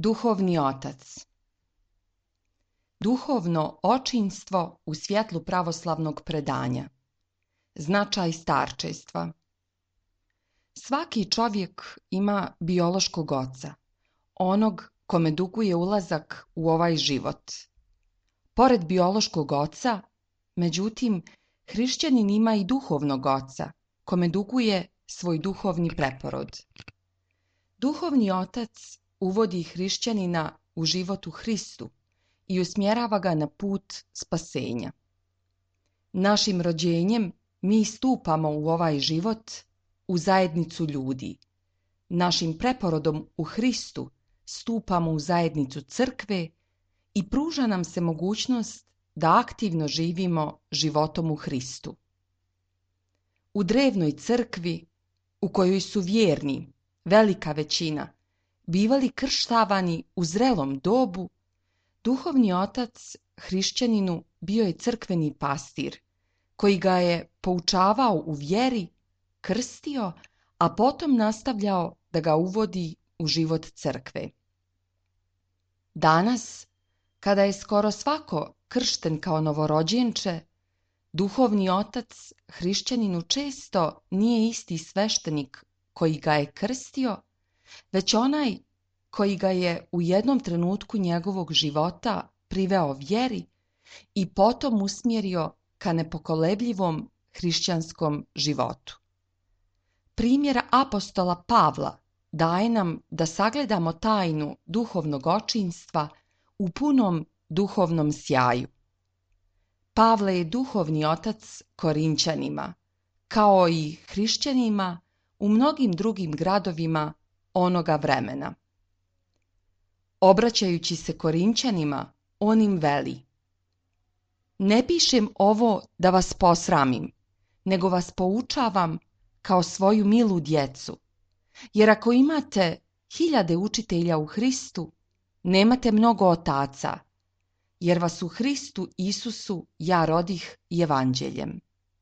Duhovni otac. Duhovno očinstvo u svjetlu pravoslavnog predanja. Značaj starčestva. Svaki čovjek ima biološkog oca, onog kome duguje ulazak u ovaj život. Pored biološkog oca, međutim, hrišćanin ima i duhovnog oca, kome duguje svoj duhovni preporod. Duhovni otac uvodi hrišćanina u život u Hristu i usmjerava ga na put spasenja. Našim rođenjem mi stupamo u ovaj život, u zajednicu ljudi. Našim preporodom u Hristu stupamo u zajednicu crkve i pruža nam se mogućnost da aktivno živimo životom u Hristu. U drevnoj crkvi, u kojoj su vjerni, velika većina, bivali krštavani u zrelom dobu, duhovni otac hrišćaninu bio je crkveni pastir, koji ga je poučavao u vjeri, krstio, a potom nastavljao da ga uvodi u život crkve. Danas, kada je skoro svako kršten kao novorođenče, duhovni otac hrišćaninu često nije isti sveštenik koji ga je krstio, već onaj koji ga je u jednom trenutku njegovog života priveo vjeri i potom usmjerio ka nepokolebljivom hrišćanskom životu. Primjer apostola Pavla daje nam da sagledamo tajnu duhovnog očinstva u punom duhovnom sjaju. Pavle je duhovni otac Korinćanima, kao i hrišćanima u mnogim drugim gradovima onoga vremena. Obraćajući se Korinćanima, on im veli: Ne pišem ovo da vas posramim, nego vas poučavam kao svoju milu djecu, jer ako imate 1000 učitelja u Hristu, nemate mnogo otaca, jer vas u Hristu Isusu ja rodih evanđeljem.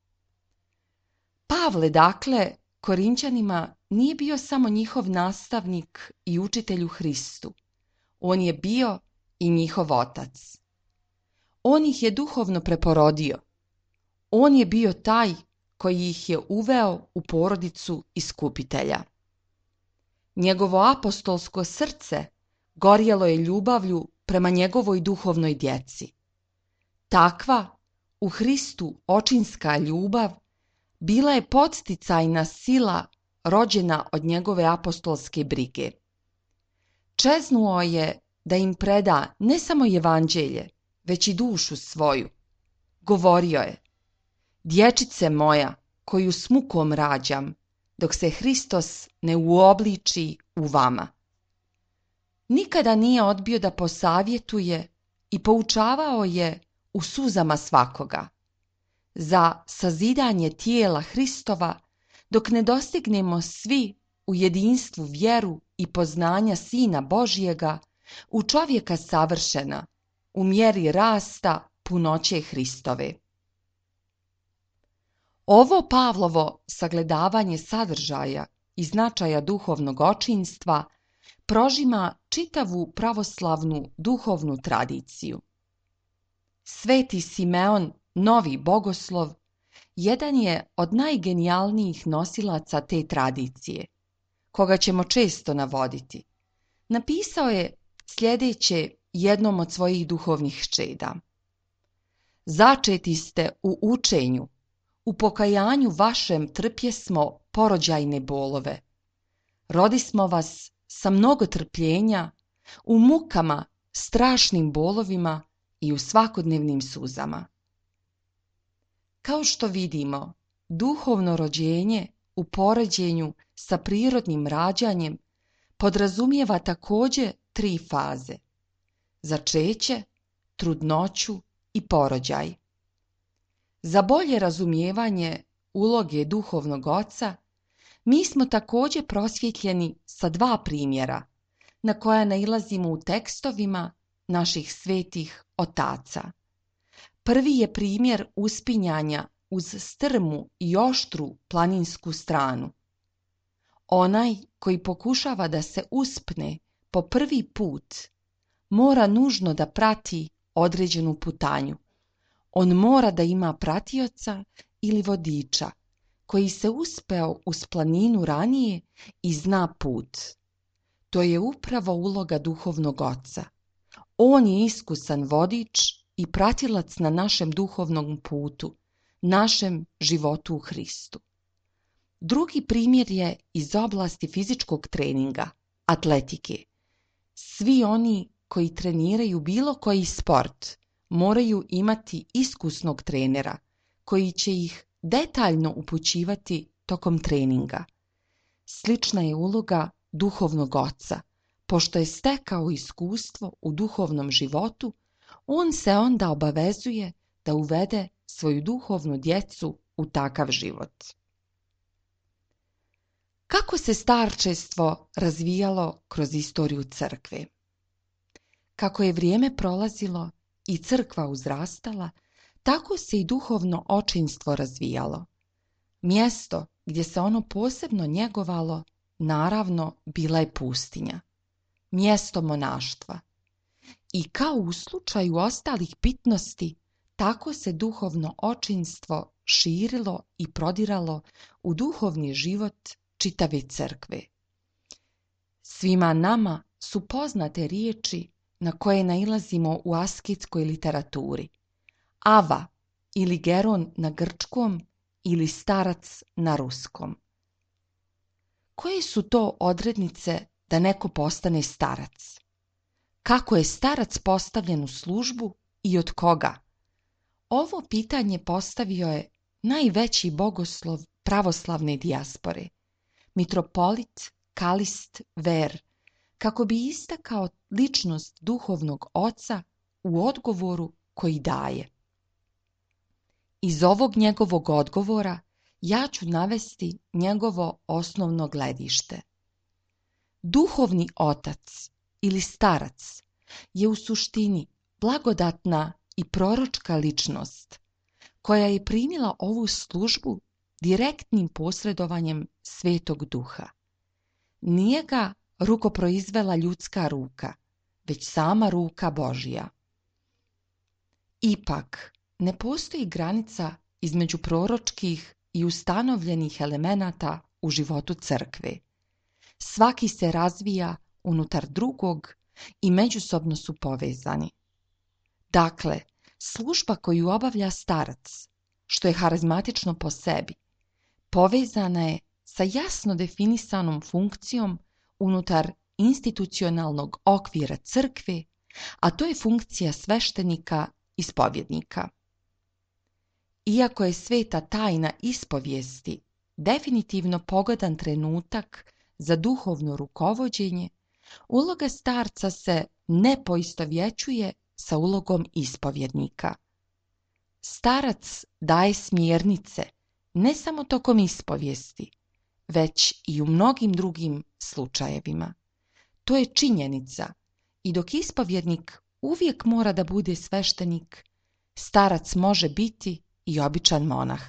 Pavle, dakle, Korinćanima nije bio samo njihov nastavnik i učitelj u Hristu, on je bio i njihov otac. On ih je duhovno preporodio. On je bio taj koji ih je uveo u porodicu Iskupitelja. Njegovo apostolsko srce gorjelo je ljubavlju prema njegovoj duhovnoj djeci. Takva, u Hristu očinska ljubav, bila je podsticajna sila rođena od njegove apostolske brige. Čeznuo je da im preda ne samo evanđelje, već i dušu svoju. Govorio je: Dječice moja, koju s mukom rađam, dok se Hristos ne uobliči u vama. Nikada nije odbio da posavjetuje i poučavao je u suzama svakoga. Za sazidanje tijela Hristova, dok ne dostignemo svi u jedinstvu vjeru i poznanja Sina Božjega, u čovjeka savršena, u mjeri rasta punoće Hristove. Ovo Pavlovo sagledavanje sadržaja i značaja duhovnog očinstva prožima čitavu pravoslavnu duhovnu tradiciju. Sveti Simeon, novi bogoslov, jedan je od najgenijalnijih nosilaca te tradicije, koga ćemo često navoditi. Napisao je sljedeće jednom od svojih duhovnih čeda: Začeti ste u učenju, u pokajanju vašem trpjesmo porođajne bolove. Rodismo vas sa mnogo trpljenja, u mukama, strašnim bolovima i u svakodnevnim suzama. Kao što vidimo, duhovno rođenje u poređenju sa prirodnim rađanjem podrazumijeva također 3 faze: začeće, trudnoću i porođaj. Za bolje razumijevanje uloge duhovnog oca, mi smo također prosvjetljeni sa 2 primjera na koja nailazimo u tekstovima naših svetih otaca. Prvi je primjer uspinjanja uz strmu i oštru planinsku stranu. Onaj koji pokušava da se uspne po prvi put mora nužno da prati određenu putanju. On mora da ima pratioca ili vodiča koji se uspeo uz planinu ranije i zna put. To je upravo uloga duhovnog oca. On je iskusan vodič i pratilac na našem duhovnom putu, našem životu u Hristu. Drugi primjer je iz oblasti fizičkog treninga, atletike. Svi oni koji treniraju bilo koji sport moraju imati iskusnog trenera koji će ih detaljno upućivati tokom treninga. Slična je uloga duhovnog oca. Pošto je stekao iskustvo u duhovnom životu, on se onda obavezuje da uvede svoju duhovnu djecu u takav život. Kako se starčestvo razvijalo kroz istoriju crkve? Kako je vrijeme prolazilo i crkva uzrastala, tako se i duhovno očinstvo razvijalo. Mjesto gdje se ono posebno njegovalo, naravno, bila je pustinja, mjesto monaštva. I kao u slučaju ostalih bitnosti, tako se duhovno očinstvo širilo i prodiralo u duhovni život čitave crkve. Svima nama su poznate riječi na koje nailazimo u asketskoj literaturi. Ava ili Geron na grčkom ili starac na ruskom. Koje su to odrednice da neko postane starac? Kako je starac postavljen u službu i od koga? Ovo pitanje postavio je najveći bogoslov pravoslavne dijaspore, mitropolit Kalist Ver, kako bi istakao ličnost duhovnog oca u odgovoru koji daje. Iz ovog njegovog odgovora ja ću navesti njegovo osnovno gledište. Duhovni otac ili starac je u suštini blagodatna i proročka ličnost koja je primila ovu službu direktnim posredovanjem Svetog Duha. Nije ga rukoproizvela ljudska ruka, već sama ruka Božja. Ipak, ne postoji granica između proročkih i ustanovljenih elemenata u životu crkve. Svaki se razvija unutar drugog i međusobno su povezani. Dakle, služba koju obavlja starac, što je harizmatično po sebi, povezana je sa jasno definisanom funkcijom unutar institucionalnog okvira crkve, a to je funkcija sveštenika i ispovjednika. Iako je sveta tajna ispovijesti definitivno pogodan trenutak za duhovno rukovođenje, uloga starca se ne poistovjećuje sa ulogom ispovjednika. Starac daje smjernice ne samo tokom ispovijesti, već i u mnogim drugim slučajevima. To je činjenica i dok ispovjednik uvijek mora da bude sveštenik, starac može biti i običan monah.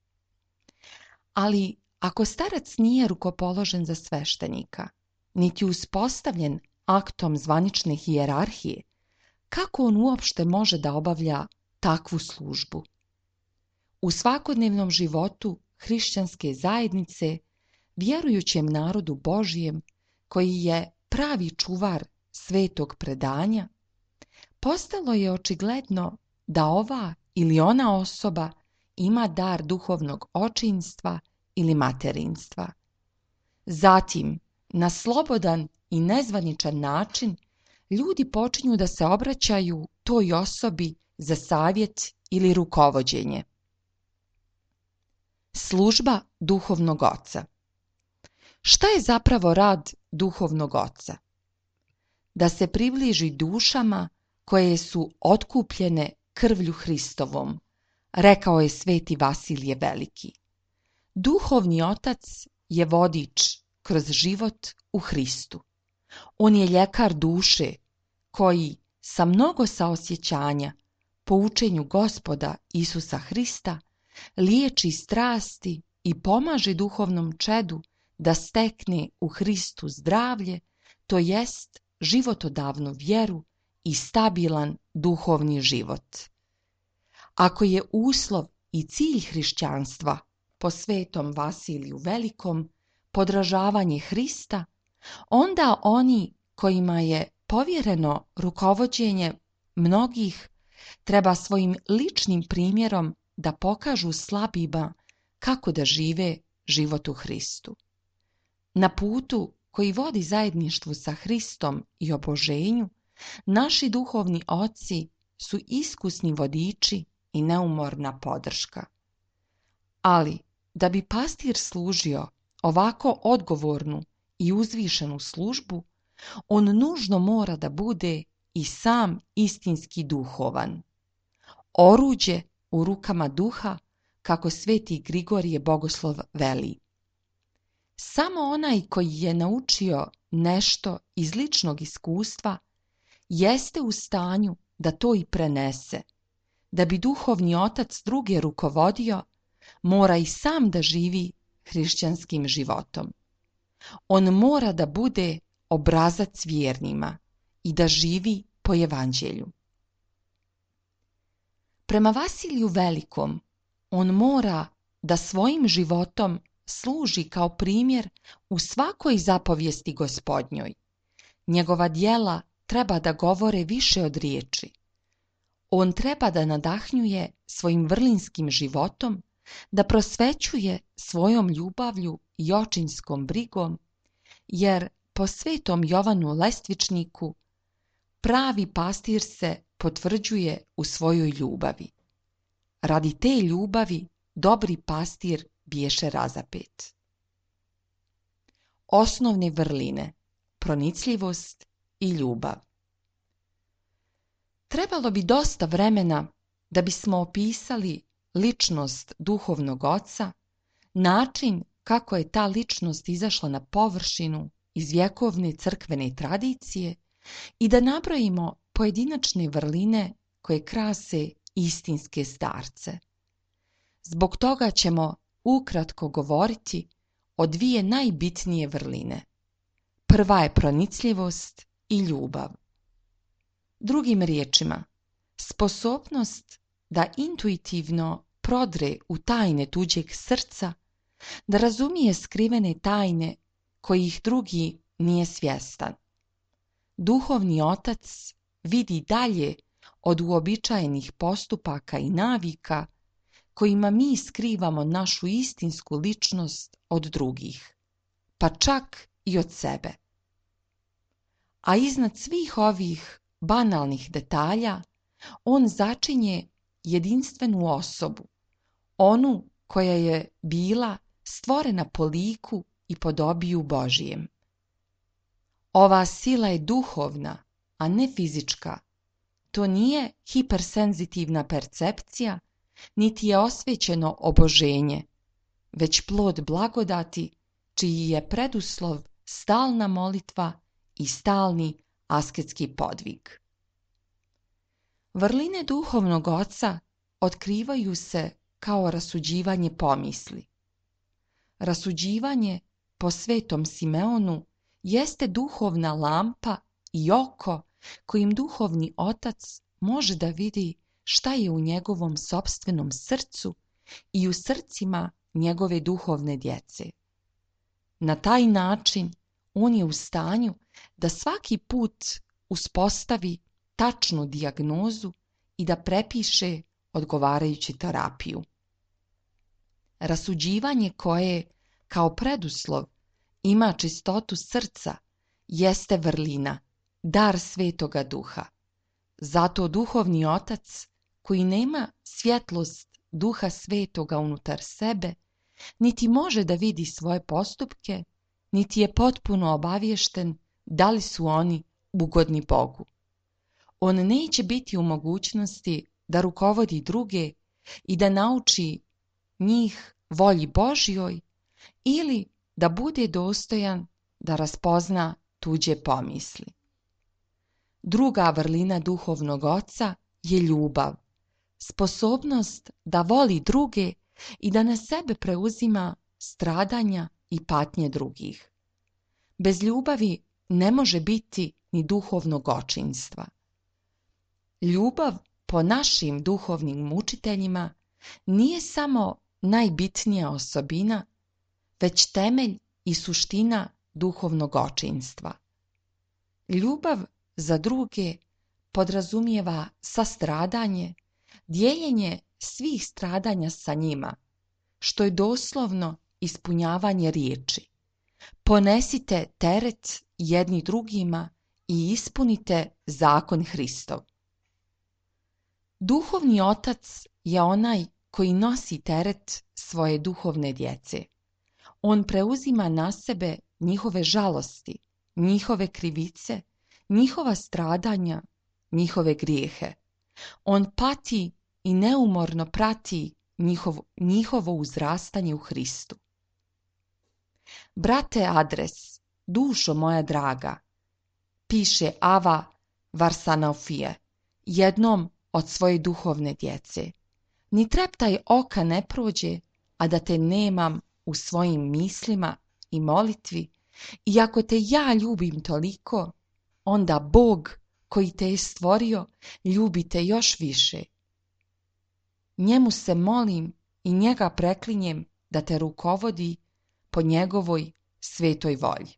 Ali ako starac nije rukopoložen za sveštenika, niti uspostavljen aktom zvanične hijerarhije, kako on uopšte može da obavlja takvu službu? U svakodnevnom životu hrišćanske zajednice, vjerujućem narodu Božijem, koji je pravi čuvar svetog predanja, postalo je očigledno da ova ili ona osoba ima dar duhovnog očinstva ili materinstva. Zatim, na slobodan i nezvaničan način, ljudi počinju da se obraćaju toj osobi za savjet ili rukovođenje. Služba duhovnog oca. Šta je zapravo rad duhovnog oca? Da se približi dušama koje su otkupljene krvlju Hristovom, rekao je sveti Vasilije Veliki. Duhovni otac je vodič kroz život u Hristu. On je ljekar duše koji sa mnogo saosjećanja po učenju Gospoda Isusa Hrista liječi strasti i pomaže duhovnom čedu da stekne u Hristu zdravlje, to jest životodavnu vjeru i stabilan duhovni život. Ako je uslov i cilj hrišćanstva po svetom Vasiliju Velikom podražavanje Hrista, onda oni kojima je povjereno rukovođenje mnogih treba svojim ličnim primjerom da pokažu slabima kako da žive život u Hristu. Na putu koji vodi zajedništvu sa Hristom i oboženju, naši duhovni oci su iskusni vodiči i neumorna podrška. Ali, da bi pastir služio ovako odgovornu i uzvišenu službu, on nužno mora da bude i sam istinski duhovan. Oruđe u rukama duha, kako sveti Grigorije Bogoslov veli. Samo onaj koji je naučio nešto iz ličnog iskustva jeste u stanju da to i prenese. Da bi duhovni otac druge rukovodio, mora i sam da živi hrišćanskim životom. On mora da bude obrazac vjernima i da živi po evanđelju. Prema Vasiliju Velikom, on mora da svojim životom služi kao primjer u svakoj zapovijesti Gospodnjoj. Njegova djela treba da govore više od riječi. On treba da nadahnjuje svojim vrlinskim životom, da prosvećuje svojom ljubavlju i očinskom brigom, jer po svetom Jovanu Lestvičniku pravi pastir se potvrđuje u svojoj ljubavi. Radi te ljubavi dobri pastir biješe razapet. Osnovne vrline, pronicljivost i ljubav. Trebalo bi dosta vremena da bismo opisali ličnost duhovnog oca, način kako je ta ličnost izašla na površinu iz vjekovne crkvene tradicije i da nabrojimo pojedinačne vrline koje krase istinske starce. Zbog toga ćemo ukratko govoriti o dvije najbitnije vrline. Prva je pronicljivost i ljubav. Drugim riječima, sposobnost da intuitivno prodre u tajne tuđeg srca, da razumije skrivene tajne kojih drugi nije svjestan. Duhovni otac vidi dalje od uobičajenih postupaka i navika kojima mi skrivamo našu istinsku ličnost od drugih, pa čak i od sebe. A iznad svih ovih banalnih detalja, on začinje jedinstvenu osobu, onu koja je bila stvorena po liku i podobiju Božijem. Ova sila je duhovna, a ne fizička. To nije hipersenzitivna percepcija, niti je osvećeno oboženje, već plod blagodati, čiji je preduslov stalna molitva i stalni asketski podvig. Vrline duhovnog oca otkrivaju se kao rasuđivanje pomisli. Rasuđivanje po svetom Simeonu jeste duhovna lampa i oko kojim duhovni otac može da vidi šta je u njegovom sopstvenom srcu i u srcima njegove duhovne djece. Na taj način on je u stanju da svaki put uspostavi tačnu dijagnozu i da prepiše odgovarajuću terapiju. Rasuđivanje koje, kao preduslov, ima čistotu srca, jeste vrlina, dar Svetoga Duha. Zato duhovni otac, koji nema svjetlost Duha Svetoga unutar sebe, niti može da vidi svoje postupke, niti je potpuno obaviješten da li su oni ugodni Bogu. On neće biti u mogućnosti da rukovodi druge i da nauči njih volji Božjoj ili da bude dostojan da raspozna tuđe pomisli. Druga vrlina duhovnog oca je ljubav, sposobnost da voli druge i da na sebe preuzima stradanja i patnje drugih. Bez ljubavi ne može biti ni duhovnog očinstva. Ljubav po našim duhovnim učiteljima nije samo najbitnija osobina, već temelj i suština duhovnog očinstva. Ljubav za druge podrazumijeva sastradanje, dijeljenje svih stradanja sa njima, što je doslovno ispunjavanje riječi. Ponesite teret jedni drugima i ispunite zakon Hristov. Duhovni otac je onaj koji nosi teret svoje duhovne djece. On preuzima na sebe njihove žalosti, njihove krivice, njihova stradanja, njihove grijehe. On pati i neumorno prati njihovo uzrastanje u Hristu. Brate Adres, dušo moja draga, piše Ava Varsanofije jednom od svoje duhovne djece, ni treptaj oka ne prođe, a da te nemam u svojim mislima i molitvi, i ako te ja ljubim toliko, onda Bog koji te je stvorio ljubi te još više. Njemu se molim i njega preklinjem da te rukovodi po njegovoj svetoj volji.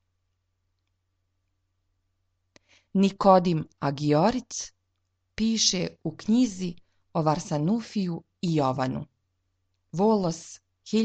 Nikodim Agioric piše u knjizi o Varsanufiju i Jovanu. Volos,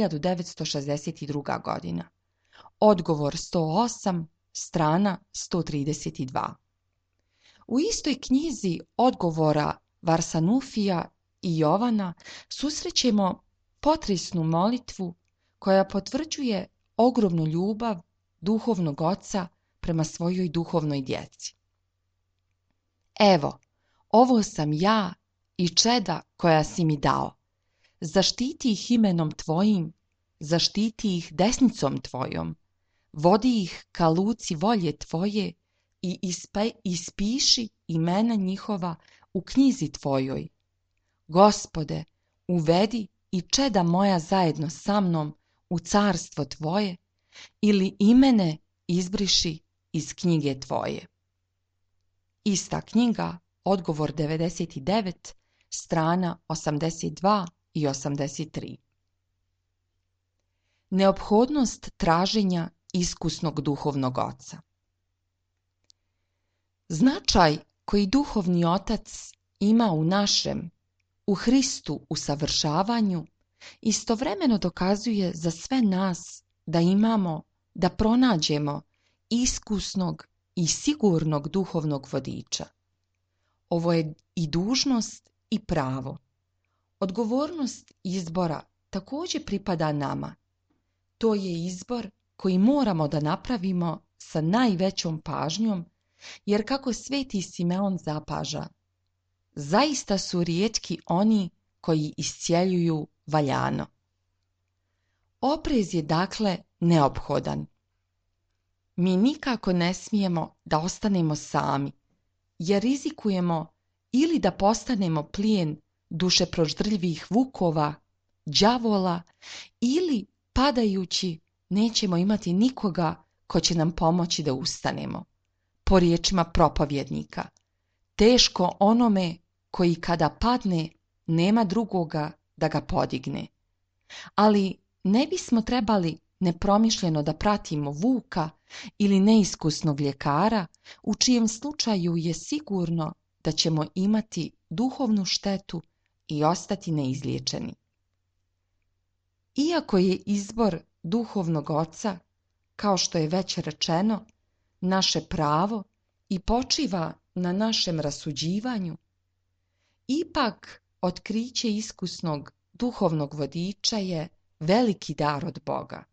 1962. godina. Odgovor 108, strana 132. U istoj knjizi odgovora Varsanufija i Jovana susrećemo potresnu molitvu koja potvrđuje ogromnu ljubav duhovnog oca prema svojoj duhovnoj djeci. Evo, ovo sam ja i čeda koja si mi dao. Zaštiti ih imenom tvojim, zaštiti ih desnicom tvojom, vodi ih ka luci volje tvoje i ispiši imena njihova u knjizi tvojoj. Gospode, uvedi i čeda moja zajedno sa mnom u carstvo tvoje, ili imene izbriši iz knjige tvoje. Ista knjiga, odgovor 99, strana 82 i 83. Neophodnost traženja iskusnog duhovnog oca. Značaj koji duhovni otac ima u našem, u Hristu usavršavanju, istovremeno dokazuje za sve nas da pronađemo iskusnog i sigurnog duhovnog vodiča. Ovo je i dužnost i pravo. Odgovornost izbora također pripada nama. To je izbor koji moramo da napravimo sa najvećom pažnjom, jer kako sveti Simeon zapaža, zaista su rijetki oni koji iscjeljuju valjano. Oprez je dakle neophodan. Mi nikako ne smijemo da ostanemo sami, jer rizikujemo ili da postanemo plijen dušeproždrljivih vukova, đavola, ili padajući nećemo imati nikoga ko će nam pomoći da ustanemo. Po riječima propovjednika, teško onome koji kada padne nema drugoga da ga podigne. Ali ne bismo trebali nepromišljeno da pratimo vuka ili neiskusnog ljekara, u čijem slučaju je sigurno da ćemo imati duhovnu štetu i ostati neizliječeni. Iako je izbor duhovnog oca, kao što je već rečeno, naše pravo i počiva na našem rasuđivanju, ipak otkriće iskusnog duhovnog vodiča je veliki dar od Boga.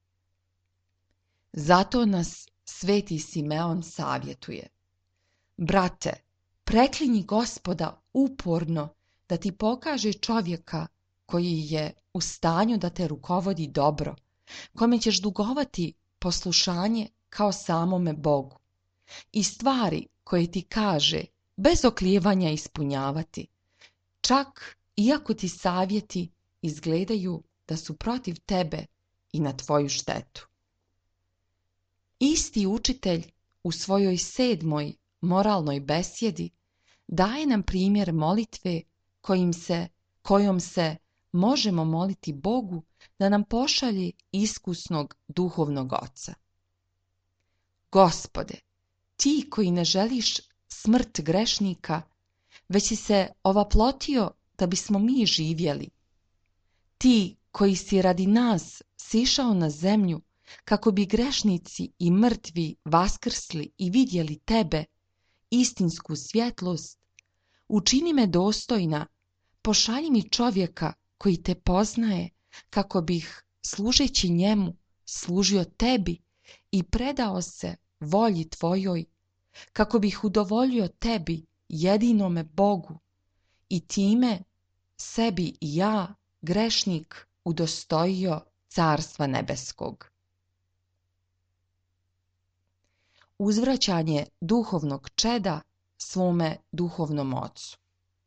Zato nas sveti Simeon savjetuje: brate, preklinji Gospoda uporno da ti pokaže čovjeka koji je u stanju da te rukovodi dobro, kome ćeš dugovati poslušanje kao samome Bogu, i stvari koje ti kaže bez oklijevanja ispunjavati, čak iako ti savjeti izgledaju da su protiv tebe i na tvoju štetu. Isti učitelj u svojoj 7. moralnoj besjedi daje nam primjer molitve kojom se možemo moliti Bogu da nam pošalje iskusnog duhovnog oca. Gospode, ti koji ne želiš smrt grešnika, već si se ovaplotio da bismo mi živjeli. Ti koji si radi nas sišao na zemlju kako bi grešnici i mrtvi vaskrsli i vidjeli tebe, istinsku svjetlost, učini me dostojna, pošalji mi čovjeka koji te poznaje, kako bih, služeći njemu, služio tebi i predao se volji tvojoj, kako bih udovoljio tebi, jedinome Bogu, i time sebi i ja, grešnik, udostojio Carstva nebeskog. Uzvraćanje duhovnog čeda svome duhovnom ocu.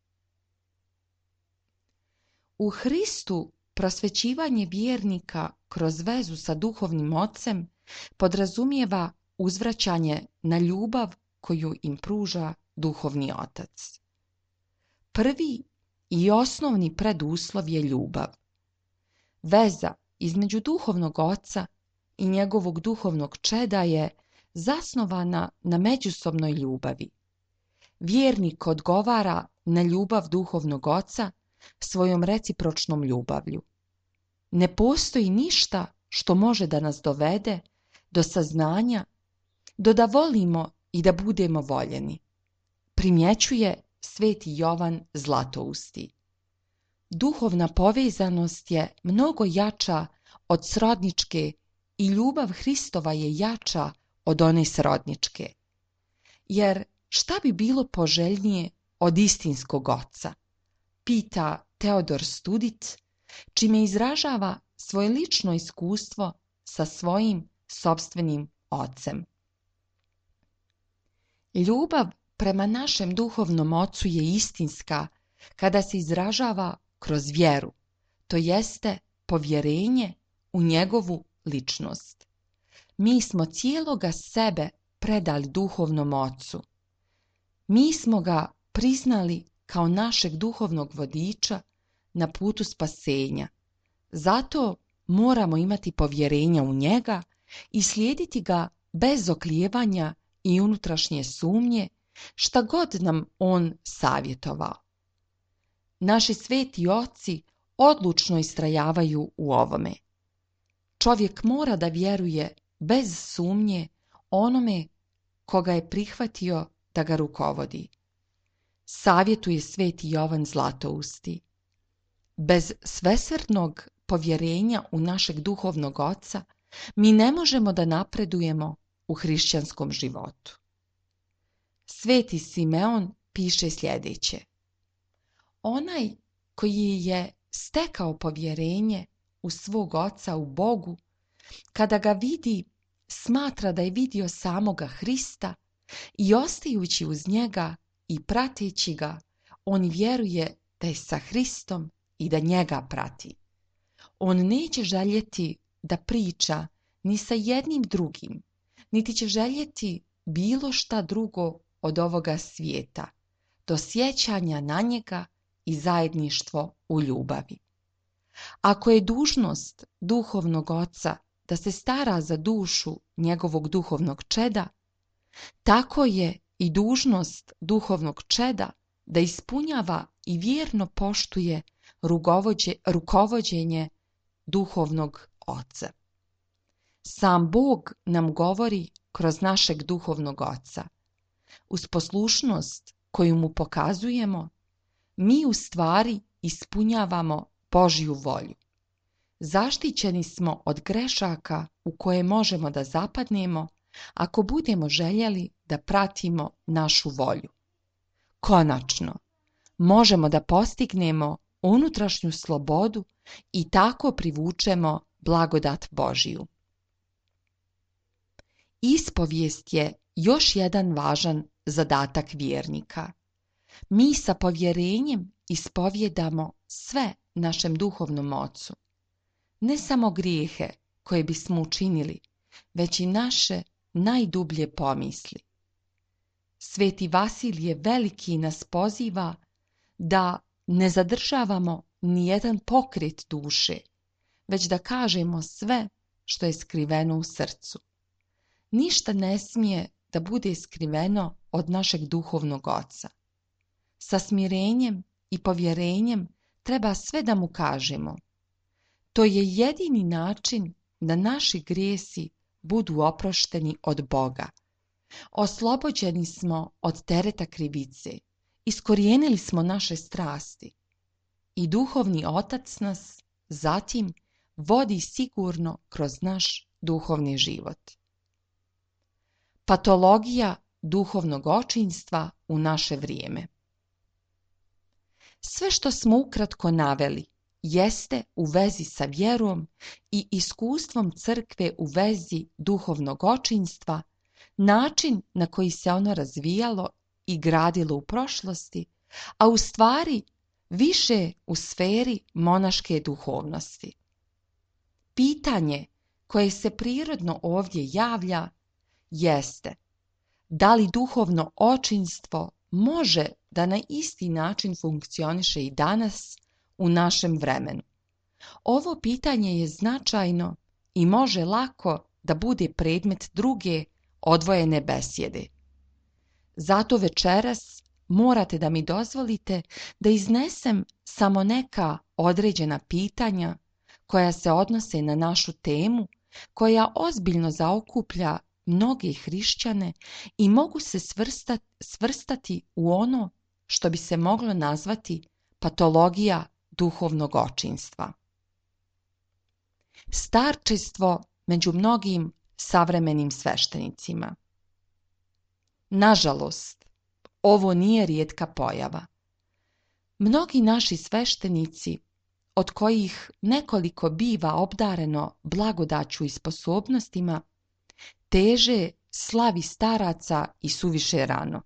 U Hristu prosvećivanje vjernika kroz vezu sa duhovnim ocem podrazumijeva uzvraćanje na ljubav koju im pruža duhovni otac. Prvi i osnovni preduslov je ljubav. Veza između duhovnog oca i njegovog duhovnog čeda je zasnovana na međusobnoj ljubavi. Vjernik odgovara na ljubav duhovnog oca svojom recipročnom ljubavlju. Ne postoji ništa što može da nas dovede do saznanja, da volimo i da budemo voljeni, primjećuje Sveti Jovan Zlatousti. Duhovna povezanost je mnogo jača od srodničke i ljubav Hristova je jača od one srodničke. Jer šta bi bilo poželjnije od istinskog oca? Pita Teodor Studit, čime izražava svoje lično iskustvo sa svojim sopstvenim ocem. Ljubav prema našem duhovnom ocu je istinska kada se izražava kroz vjeru, to jeste povjerenje u njegovu ličnost. Mi smo cijeloga sebe predali duhovnom ocu. Mi smo ga priznali kao našeg duhovnog vodiča na putu spasenja. Zato moramo imati povjerenja u njega i slijediti ga bez oklijevanja i unutrašnje sumnje, šta god nam on savjetovao. Naši sveti oci odlučno istrajavaju u ovome. Čovjek mora da vjeruje bez sumnje onome koga je prihvatio da ga rukovodi. Savjetuje Sveti Jovan Zlatousti. Bez svesrdnog povjerenja u našeg duhovnog oca mi ne možemo da napredujemo u hrišćanskom životu. Sveti Simeon piše sljedeće: onaj koji je stekao povjerenje u svog oca u Bogu, kada ga vidi, smatra da je vidio samoga Hrista i ostajući uz njega i prateći ga, on vjeruje da je sa Hristom i da njega prati. On neće željeti da priča ni sa jednim drugim, niti će željeti bilo šta drugo od ovoga svijeta, do sjećanja na njega i zajedništvo u ljubavi. Ako je dužnost duhovnog oca da se stara za dušu njegovog duhovnog čeda, tako je i dužnost duhovnog čeda da ispunjava i vjerno poštuje rukovođenje duhovnog oca. Sam Bog nam govori kroz našeg duhovnog oca. Uz poslušnost koju mu pokazujemo, mi u stvari ispunjavamo Božju volju. Zaštićeni smo od grešaka u koje možemo da zapadnemo ako budemo željeli da pratimo našu volju. Konačno, možemo da postignemo unutrašnju slobodu i tako privučemo blagodat Božiju. Ispovijest je još jedan važan zadatak vjernika. Mi sa povjerenjem ispovjedamo sve našem duhovnom ocu. Ne samo grijehe koje bismo učinili, već i naše najdublje pomisli. Sveti Vasilije Veliki nas poziva da ne zadržavamo nijedan pokret duše, već da kažemo sve što je skriveno u srcu. Ništa ne smije da bude skriveno od našeg duhovnog oca. Sa smirenjem i povjerenjem treba sve da mu kažemo. To je jedini način da naši grijesi budu oprošteni od Boga. Oslobođeni smo od tereta krivice, iskorijenili smo naše strasti i duhovni otac nas zatim vodi sigurno kroz naš duhovni život. Patologija duhovnog očinstva u naše vrijeme. Sve što smo ukratko naveli jeste u vezi sa vjerom i iskustvom crkve u vezi duhovnog očinstva, način na koji se ono razvijalo i gradilo u prošlosti, a u stvari više u sferi monaške duhovnosti. Pitanje koje se prirodno ovdje javlja jeste: da li duhovno očinstvo može da na isti način funkcioniše i danas u našem vremenu? Ovo pitanje je značajno i može lako da bude predmet druge odvojene besjede. Zato večeras morate da mi dozvolite da iznesem samo neka određena pitanja koja se odnose na našu temu, koja ozbiljno zaokuplja mnoge hrišćane i mogu se svrstati u ono što bi se moglo nazvati patologija duhovnog očinstva. Starčestvo među mnogim savremenim sveštenicima. Nažalost, ovo nije rijetka pojava. Mnogi naši sveštenici, od kojih nekoliko biva obdareno blagodaću i sposobnostima, teže slavi staraca i suviše rano.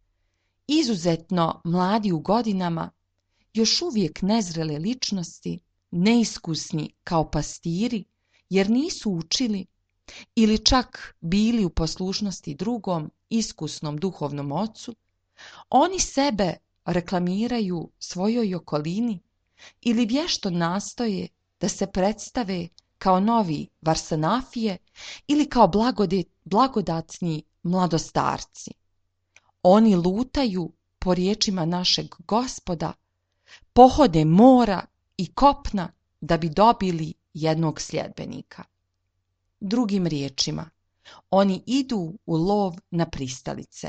Izuzetno mladi u godinama, još uvijek nezrele ličnosti, neiskusni kao pastiri, jer nisu učili ili čak bili u poslušnosti drugom iskusnom duhovnom ocu, oni sebe reklamiraju svojoj okolini ili vješto nastoje da se predstave kao novi Varsanafije ili kao blagodatni mladostarci. Oni lutaju, po riječima našeg Gospoda, pohode mora i kopna da bi dobili jednog sljedbenika. Drugim riječima, oni idu u lov na pristalice.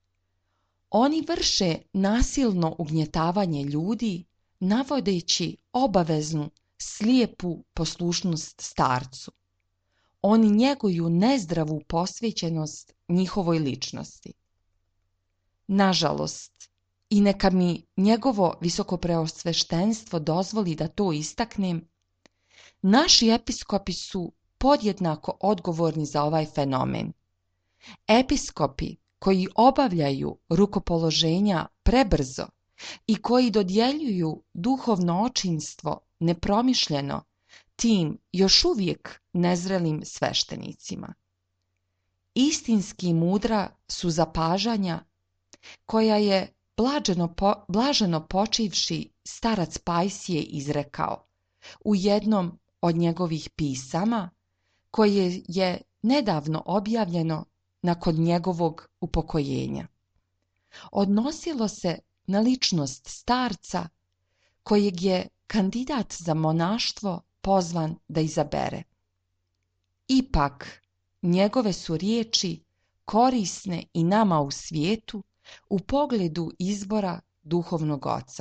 Oni vrše nasilno ugnjetavanje ljudi, navodeći obaveznu slijepu poslušnost starcu. Oni njeguju nezdravu posvećenost njihovoj ličnosti. Nažalost, i neka mi njegovo visokopreosveštenstvo dozvoli da to istaknem, naši episkopi su podjednako odgovorni za ovaj fenomen. Episkopi koji obavljaju rukopoloženja prebrzo i koji dodjeljuju duhovno očinstvo nepromišljeno tim još uvijek nezrelim sveštenicima. Istinski mudra su zapažanja koja je blaženo počivši starac Pajsije izrekao u jednom od njegovih pisama koje je nedavno objavljeno nakon njegovog upokojenja. Odnosilo se na ličnost starca kojeg je kandidat za monaštvo pozvan da izabere. Ipak, njegove su riječi korisne i nama u svijetu u pogledu izbora duhovnog oca.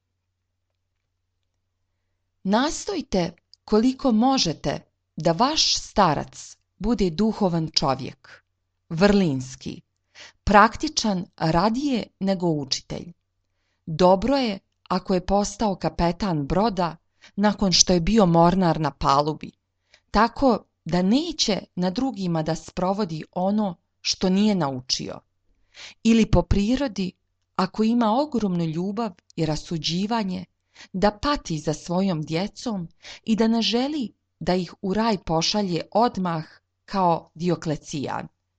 Nastojte koliko možete da vaš starac bude duhovan čovjek, vrlinski, praktičan radije nego učitelj. Dobro je ako je postao kapetan broda nakon što je bio mornar na palubi, tako da neće na drugima da sprovodi ono što nije naučio. Ili po prirodi, ako ima ogromnu ljubav i rasuđivanje, da pati za svojom djecom i da ne želi da ih u raj pošalje odmah kao Dioklecijan,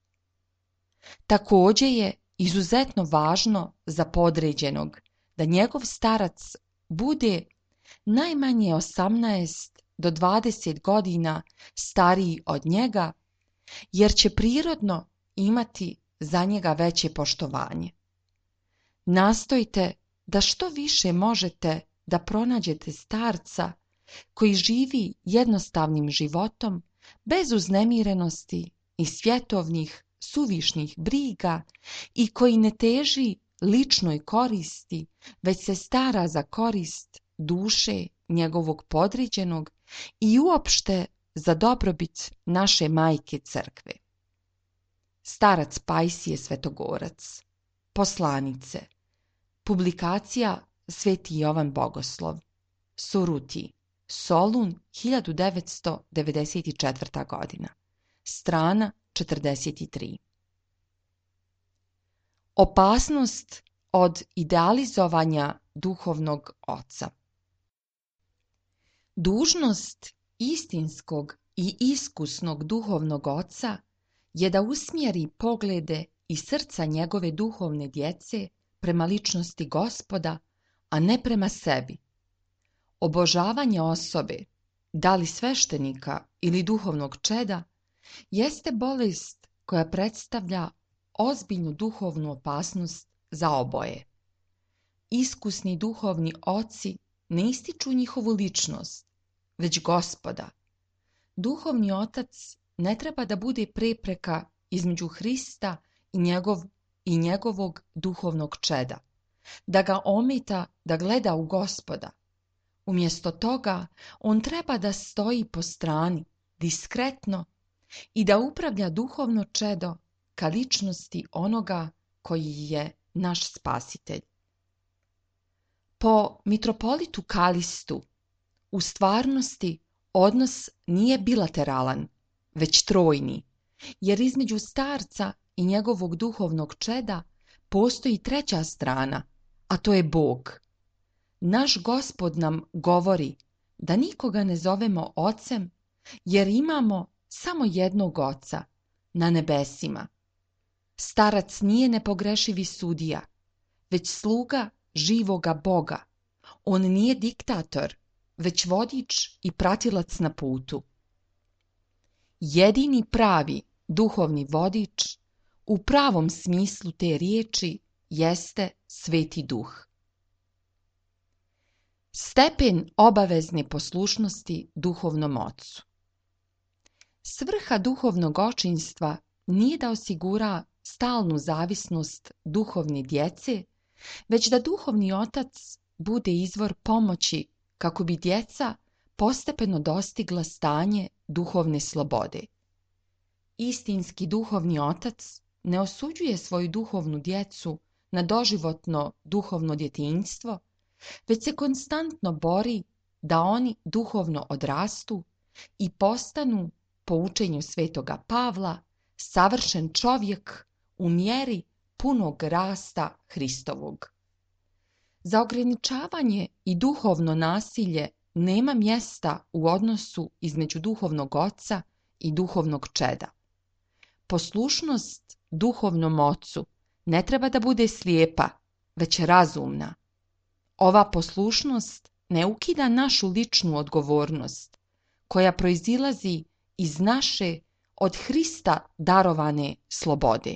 Također je izuzetno važno za podređenog da njegov starac bude najmanje 18 do 20 godina stariji od njega, jer će prirodno imati za njega veće poštovanje. Nastojte da što više možete da pronađete starca koji živi jednostavnim životom, bez uznemirenosti i svjetovnih suvišnih briga i koji ne teži ličnoj koristi, već se stara za korist duše njegovog podređenog i uopšte za dobrobit naše majke crkve. Starac Pajsije Svetogorac. Poslanice. Publikacija Sveti Jovan Bogoslov. Suruti. Solun, 1994. godina. Strana 43. Opasnost od idealizovanja duhovnog oca. Dužnost istinskog i iskusnog duhovnog oca je da usmjeri poglede i srca njegove duhovne djece prema ličnosti Gospoda, a ne prema sebi. Obožavanje osobe, da li sveštenika ili duhovnog čeda, jeste bolest koja predstavlja ozbiljnu duhovnu opasnost za oboje. Iskusni duhovni oci ne ističu njihovu ličnost, već Gospoda. Duhovni otac ne treba da bude prepreka između Hrista i njegovog duhovnog čeda, da ga ometa da gleda u Gospoda. Umjesto toga, on treba da stoji po strani, diskretno, i da upravlja duhovno čedo ka ličnosti onoga koji je naš spasitelj. Po mitropolitu Kalistu, u stvarnosti odnos nije bilateralan, već trojni, jer između starca i njegovog duhovnog čeda postoji treća strana, a to je Bog. Naš Gospod nam govori da nikoga ne zovemo ocem, jer imamo samo jednog oca na nebesima. Starac nije nepogrešivi sudija, već sluga živoga Boga. On nije diktator, već vodič i pratilac na putu. Jedini pravi duhovni vodič u pravom smislu te riječi jeste Sveti Duh. Stepen obavezne poslušnosti duhovnom ocu. Svrha duhovnog očinstva nije da osigura stalnu zavisnost duhovne djece, već da duhovni otac bude izvor pomoći kako bi djeca postepeno dostigla stanje duhovne slobode. Istinski duhovni otac ne osuđuje svoju duhovnu djecu na doživotno duhovno djetinjstvo, već se konstantno bori da oni duhovno odrastu i postanu, po učenju svetoga Pavla, savršen čovjek u mjeri punog rasta Hristovog. Za ograničavanje i duhovno nasilje nema mjesta u odnosu između duhovnog oca i duhovnog čeda. Poslušnost duhovnom ocu ne treba da bude slijepa, već razumna. Ova poslušnost ne ukida našu ličnu odgovornost, koja proizilazi iz naše od Hrista darovane slobode.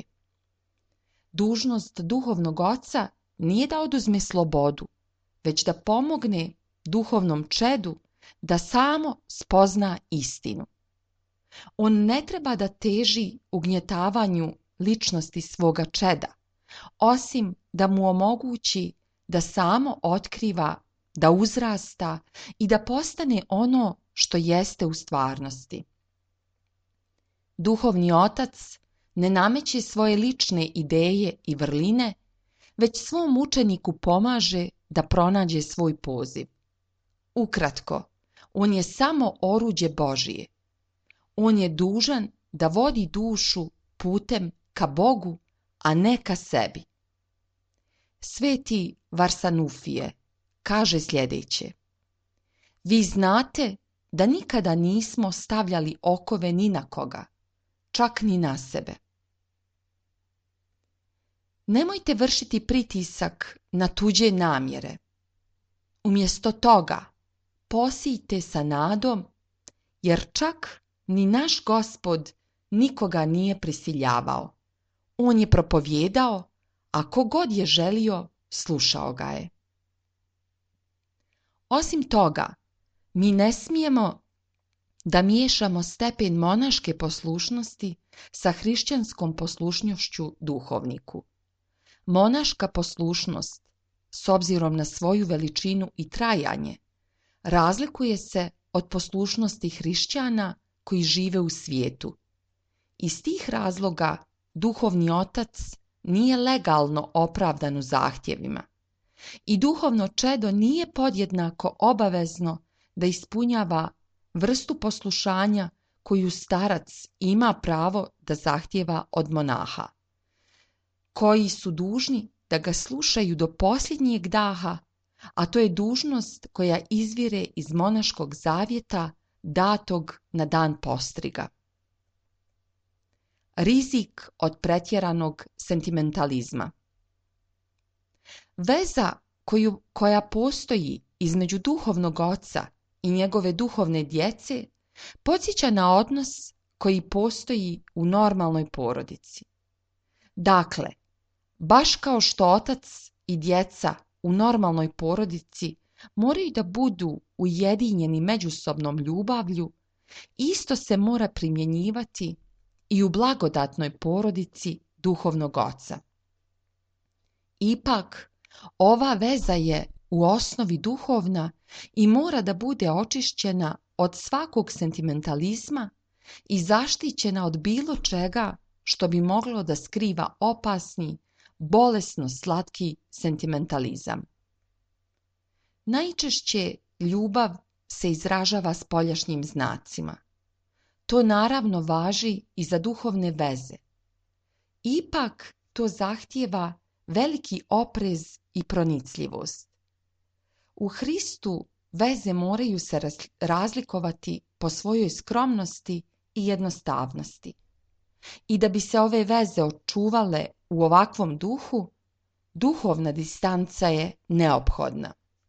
Dužnost duhovnog oca nije da oduzme slobodu, već da pomogne duhovnom čedu da samo spozna istinu. On ne treba da teži ugnjetavanju ličnosti svoga čeda, osim da mu omogući da samo otkriva, da uzrasta i da postane ono što jeste u stvarnosti. Duhovni otac ne nameće svoje lične ideje i vrline, već svom učeniku pomaže da pronađe svoj poziv. Ukratko, on je samo oruđe Božije. On je dužan da vodi dušu putem ka Bogu, a ne ka sebi. Sveti Varsanufije kaže sljedeće: vi znate da nikada nismo stavljali okove ni na koga, čak ni na sebe. Nemojte vršiti pritisak na tuđe namjere. Umjesto toga, posijte sa nadom, jer čak ni naš Gospod nikoga nije prisiljavao. On je propovijedao, a kogod je želio, slušao ga je. Osim toga, mi ne smijemo da miješamo stepen monaške poslušnosti sa hrišćanskom poslušnošću duhovniku. Monaška poslušnost, s obzirom na svoju veličinu i trajanje, razlikuje se od poslušnosti hrišćana koji žive u svijetu. Iz tih razloga duhovni otac nije legalno opravdan u zahtjevima i duhovno čedo nije podjednako obavezno da ispunjava vrstu poslušanja koju starac ima pravo da zahtjeva od monaha, koji su dužni da ga slušaju do posljednjeg daha, a to je dužnost koja izvire iz monaškog zavjeta datog na dan postriga. Rizik od pretjeranog sentimentalizma. Veza koja postoji između duhovnog oca i njegove duhovne djece podsjeća na odnos koji postoji u normalnoj porodici. Dakle, baš kao što otac i djeca u normalnoj porodici moraju da budu ujedinjeni međusobnom ljubavlju, isto se mora primjenjivati i u blagodatnoj porodici duhovnog oca. Ipak, ova veza je u osnovi duhovna i mora da bude očišćena od svakog sentimentalizma i zaštićena od bilo čega što bi moglo da skriva opasni, bolesno slatki sentimentalizam. Najčešće ljubav se izražava spoljašnjim znacima. To naravno važi i za duhovne veze. Ipak to zahtijeva veliki oprez i pronicljivost. U Hristu veze moraju se razlikovati po svojoj skromnosti i jednostavnosti. I da bi se ove veze očuvale u ovakvom duhu, duhovna distanca je neophodna.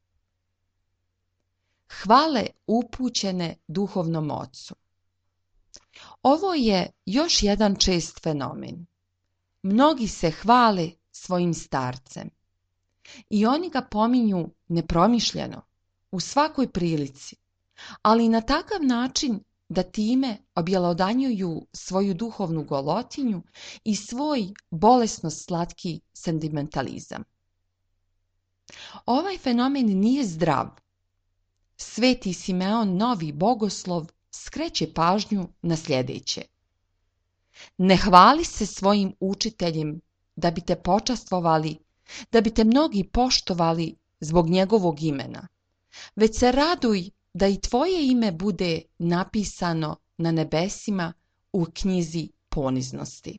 Hvale upućene duhovnom ocu. Ovo je još jedan čest fenomen. Mnogi se hvale svojim starcem i oni ga pominju nepromišljeno, u svakoj prilici, ali na takav način da time objelodanjuju svoju duhovnu golotinju i svoj bolesno slatki sentimentalizam. Ovaj fenomen nije zdrav. Sveti Simeon Novi Bogoslov skreće pažnju na sljedeće. Ne hvali se svojim učiteljem da bi te počastvovali, da bi te mnogi poštovali zbog njegovog imena, već se raduj da i tvoje ime bude napisano na nebesima u knjizi poniznosti.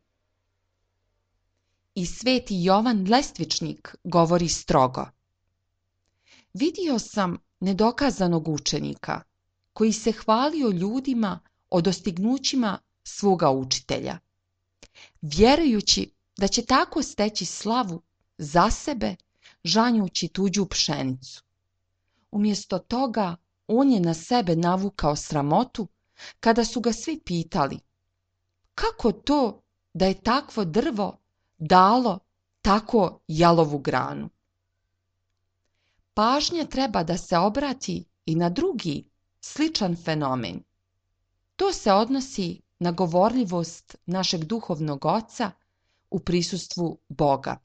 I sveti Jovan Lestvičnik govori strogo. Vidio sam nedokazanog učenika koji se hvalio ljudima o dostignućima svoga učitelja, vjerujući da će tako steći slavu za sebe, žanjući tuđu pšenicu. Umjesto toga, on je na sebe navukao sramotu kada su ga svi pitali: kako to da je takvo drvo dalo tako jalovu granu? Pažnja treba da se obrati i na drugi, sličan fenomen. To se odnosi na govorljivost našeg duhovnog oca u prisustvu Boga.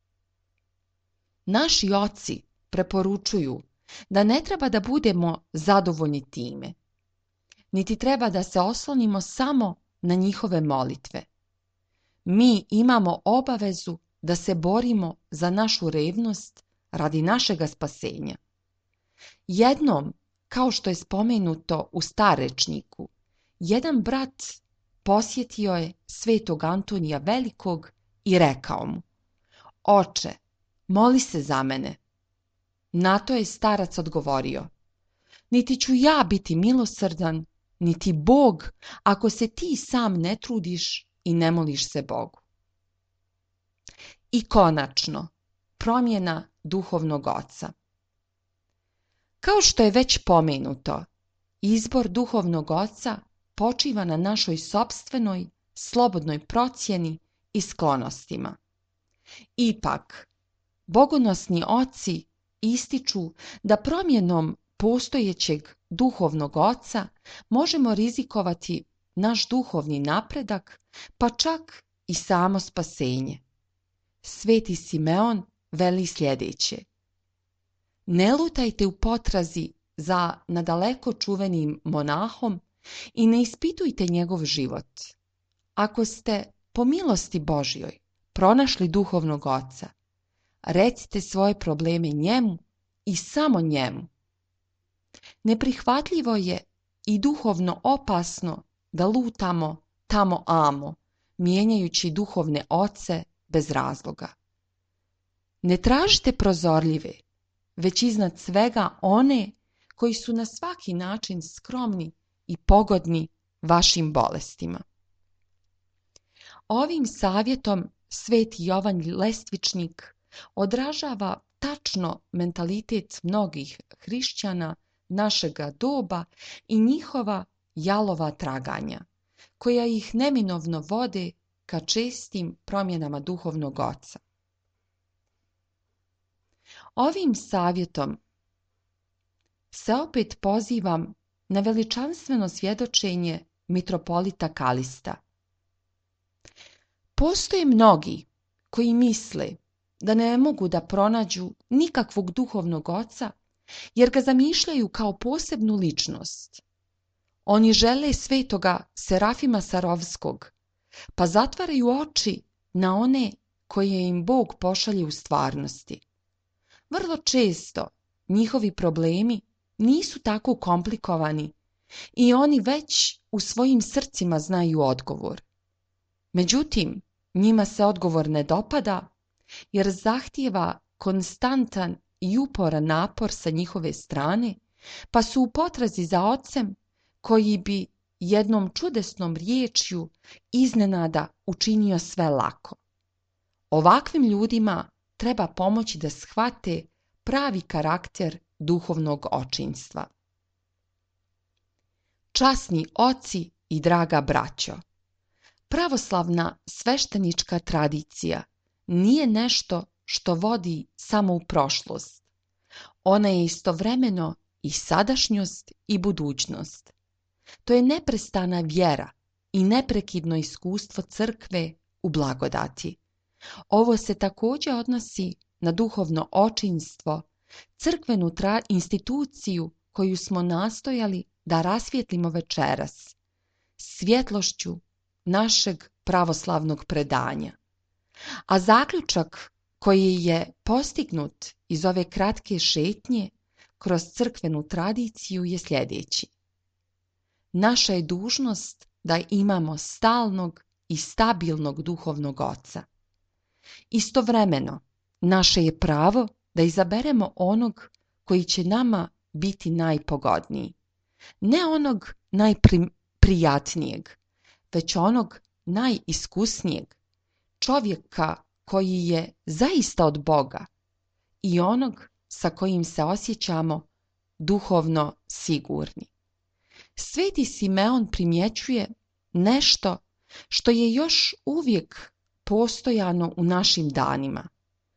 Naši oci preporučuju da ne treba da budemo zadovoljni time, niti treba da se oslonimo samo na njihove molitve. Mi imamo obavezu da se borimo za našu revnost radi našega spasenja. Jednom, kao što je spomenuto u starečniku, jedan brat posjetio je svetog Antonija Velikog i rekao mu: Oče, moli se za mene. Na to je starac odgovorio: niti ću ja biti milosrdan, niti Bog, ako se ti sam ne trudiš i ne moliš se Bogu. I konačno, promjena duhovnog oca. Kao što je već pomenuto, izbor duhovnog oca počiva na našoj sopstvenoj, slobodnoj procjeni i sklonostima. Ipak, bogonosni oci ističu da promjenom postojećeg duhovnog oca možemo rizikovati naš duhovni napredak, pa čak i samo spasenje. Sveti Simeon veli sljedeće: ne lutajte u potrazi za nadaleko čuvenim monahom i ne ispitujte njegov život. Ako ste po milosti Božjoj pronašli duhovnog oca, recite svoje probleme njemu i samo njemu. Neprihvatljivo je i duhovno opasno da lutamo tamo amo, mijenjajući duhovne oce bez razloga. Ne tražite prozorljive, već iznad svega one koji su na svaki način skromni i pogodni vašim bolestima. Ovim savjetom sveti Jovan Lestvičnik odražava tačno mentalitet mnogih hrišćana našega doba i njihova jalova traganja, koja ih neminovno vode ka čestim promjenama duhovnog oca. Ovim savjetom se opet pozivam na veličanstveno svjedočenje mitropolita Kalista. Postoje mnogi koji misle da ne mogu da pronađu nikakvog duhovnog oca jer ga zamišljaju kao posebnu ličnost. Oni žele svetoga Serafima Sarovskog, pa zatvaraju oči na one koje im Bog pošalje u stvarnosti. Vrlo često njihovi problemi nisu tako komplikovani i oni već u svojim srcima znaju odgovor. Međutim, njima se odgovor ne dopada jer zahtijeva konstantan i uporan napor sa njihove strane, pa su u potrazi za ocem koji bi jednom čudesnom riječju iznenada učinio sve lako. Ovakvim ljudima treba pomoći da shvate pravi karakter duhovnog očinstva. Časni oci i draga braćo, pravoslavna sveštenička tradicija nije nešto što vodi samo u prošlost. Ona je istovremeno i sadašnjost i budućnost. To je neprestana vjera i neprekidno iskustvo crkve u blagodati. Ovo se također odnosi na duhovno očinstvo, crkvenu instituciju koju smo nastojali da rasvijetlimo večeras, svjetlošću našeg pravoslavnog predanja. A zaključak koji je postignut iz ove kratke šetnje kroz crkvenu tradiciju je sljedeći. Naša je dužnost da imamo stalnog i stabilnog duhovnog oca. Istovremeno, naše je pravo da izaberemo onog koji će nama biti najpogodniji. Ne onog najprijatnijeg, već onog najiskusnijeg, čovjeka koji je zaista od Boga i onog sa kojim se osjećamo duhovno sigurni. Sveti Simeon primjećuje nešto što je još uvijek postojano u našim danima.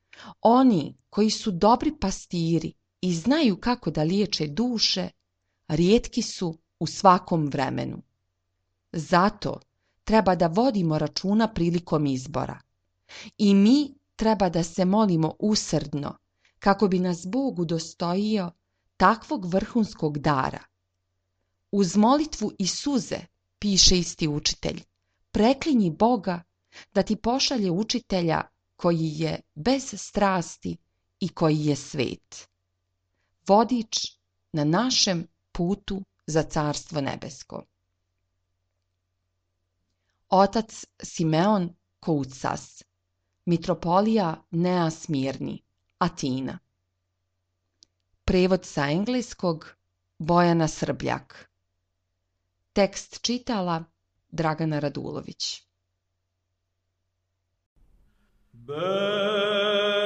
Oni koji su dobri pastiri i znaju kako da liječe duše, rijetki su u svakom vremenu. Zato treba da vodimo računa prilikom izbora. I mi treba da se molimo usrdno kako bi nas Bog udostojio takvog vrhunskog dara. Uz molitvu i suze, piše isti učitelj, preklinji Boga da ti pošalje učitelja koji je bez strasti i koji je svet. Vodič na našem putu za Carstvo nebesko. Otac Simeon Koutsas, mitropolija Nea Smirni, Atina. Prevod sa engleskog Bojana Srbljak. Tekst čitala Dragana Radulović. Bene